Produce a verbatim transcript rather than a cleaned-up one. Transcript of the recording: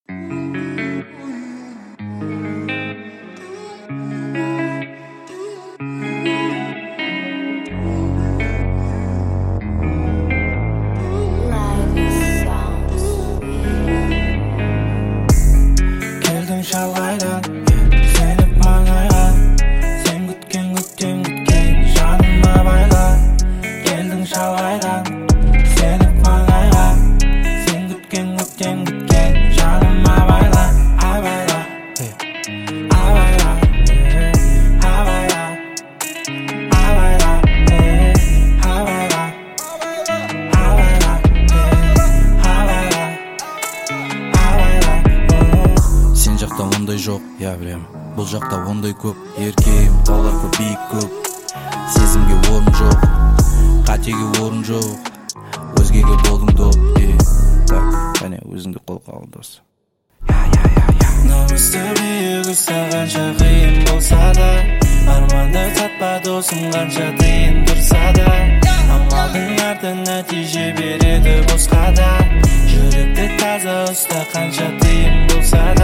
Келдің шалғайдан, сеніп маңайға, сен күткен күткен күткен жаныма байла. Келдің шалғайдан, сеніп маңайға, сен күткен күткен күткен жаныма байла. Абайла, абайла, абайла, абайла, абайла, абайла, абайла. Сен жақта ондай жоқ, я білем. Бұл жақта ондай көп. Еркем, олар көп, биік көп. Сезімге орын жоқ, қатеге орын жоқ. Өзгеге болдың доп. Так, қане өзіңді қолға ал дос. Намысты биігі сағанша қиын болса да, арманды сатпа досым қанша тиын тұрса да. Амалдың арты нәтиже береді босқа да. Жүректі таза ұста қанша тиын болса